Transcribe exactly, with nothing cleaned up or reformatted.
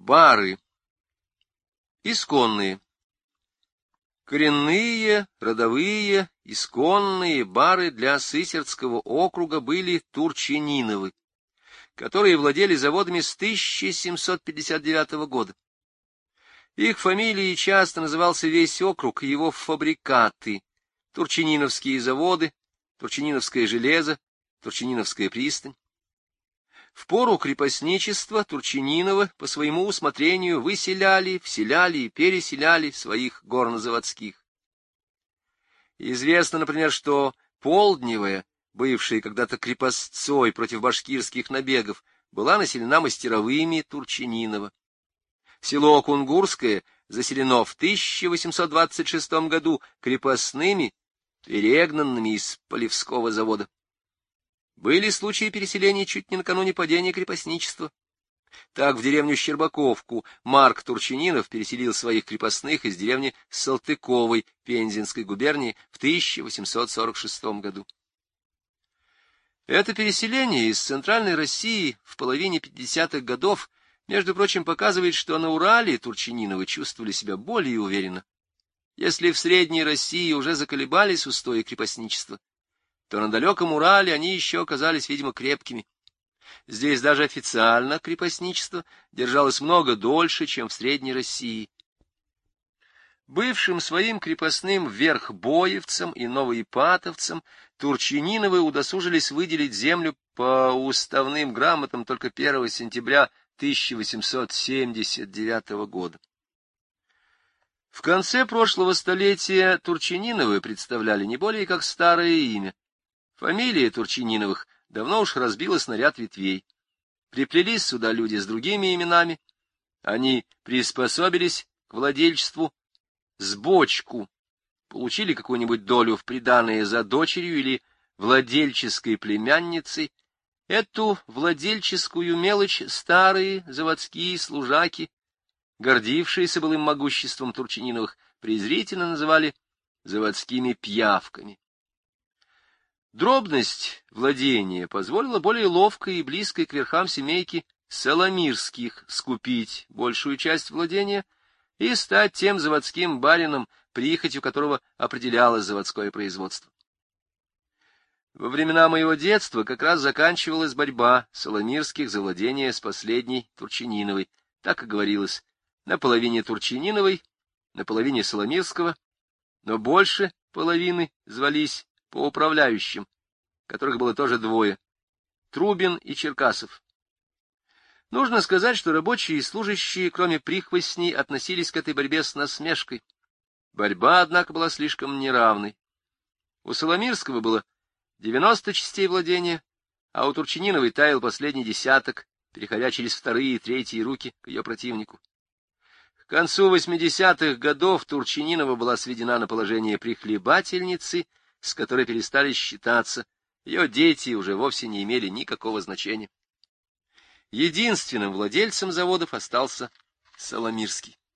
Бары. Исконные. Коренные, родовые, исконные бары для Сысертского округа были Турчининовы, которые владели заводами с тысяча семьсот пятьдесят девятого года. Их фамилией часто назывался весь округ, его фабрикаты: Турчининовские заводы, Турчининовское железо, Турчининовская пристань. В пору крепостничества Турчининовы по своему усмотрению выселяли, вселяли и переселяли своих горнозаводских. Известно, например, что Полдневая, бывшая когда-то крепостцой против башкирских набегов, была населена мастеровыми Турчининова. Село Кунгурское заселено в тысяча восемьсот двадцать шестом году крепостными, перегнанными из Полевского завода. Были случаи переселения чуть не накануне падения крепостничества. Так в деревню Щербаковку Марк Турчининов переселил своих крепостных из деревни Салтыковой Пензенской губернии в тысяча восемьсот сорок шестом году. Это переселение из Центральной России в половине пятидесятых годов, между прочим, показывает, что на Урале Турчининовы чувствовали себя более уверенно. Если в Средней России уже заколебались устои крепостничества, то на далеком Урале они еще оказались, видимо, крепкими. Здесь даже официально крепостничество держалось много дольше, чем в Средней России. Бывшим своим крепостным верхбоевцам и новоипатовцам Турчининовы удосужились выделить землю по уставным грамотам только первого сентября тысяча восемьсот семьдесят девятого года. В конце прошлого столетия Турчининовы представляли не более как старое имя. Фамилия Турчининовых давно уж разбилась на ряд ветвей. Приплелись сюда люди с другими именами. Они приспособились к владельчеству с бочку, получили какую-нибудь долю в приданое за дочерью или владельческой племянницей. Эту владельческую мелочь старые заводские служаки, гордившиеся былым могуществом Турчининовых, презрительно называли заводскими пьявками. Дробность владения позволила более ловкой и близкой к верхам семейки Соломирских скупить большую часть владения и стать тем заводским барином, прихотью которого определялось заводское производство. Во времена моего детства как раз заканчивалась борьба Соломирских за владение с последней Турчининовой. Так и говорилось: на половине Турчининовой, на половине Соломирского, но больше половины звались по управляющим, которых было тоже двое — Трубин и Черкасов. Нужно сказать, что рабочие и служащие, кроме прихвостней, относились к этой борьбе с насмешкой. Борьба, однако, была слишком неравной. У Соломирского было девяносто частей владения, а у Турчининовой таял последний десяток, переходя через вторые и третьи руки к ее противнику. К концу восьмидесятых годов Турчининова была сведена на положение прихлебательницы, с которой перестали считаться. Ее дети уже вовсе не имели никакого значения. Единственным владельцем заводов остался Соломирский.